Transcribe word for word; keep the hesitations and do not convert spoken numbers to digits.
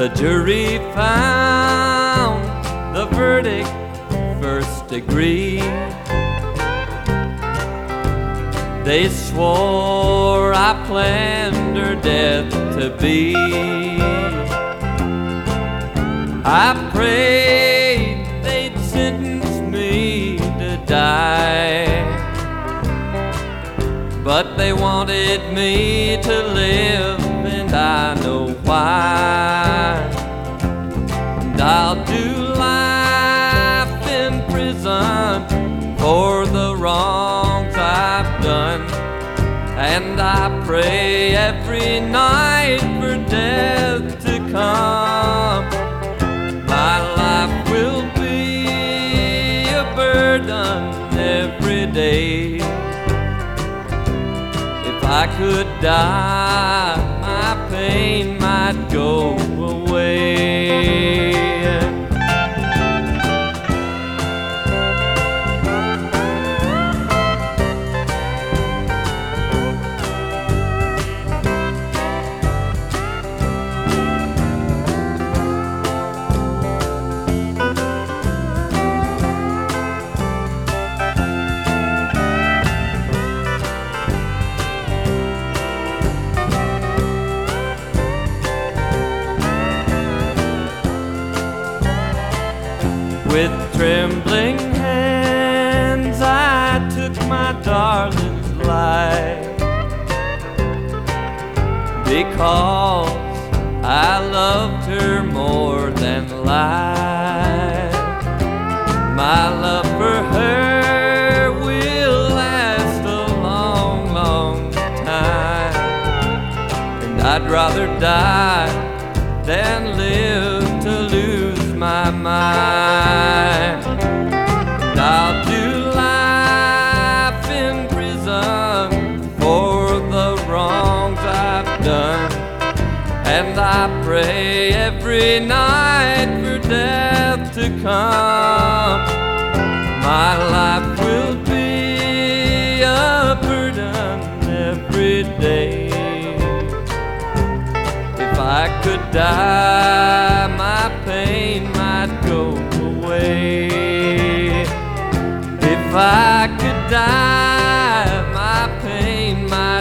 The jury found the verdict first degree. They swore I planned her death to be. I prayed they'd sentence me to die, but they wanted me to live, and I know why. And I'll do life in prison for the wrongs I've done, and I pray every night for death to come. My life will be a burden every day. If I could die, my pain might go away. With trembling hands I took my darling's life, because I loved her more than life. My love for her will last a long, long time, and I'd rather die than live to lose my mind. And I'll do life in prison for the wrongs I've done, and I pray every night for death to come. My life will be a burden every day. If I could die, my pain might go away. If I could die, my pain might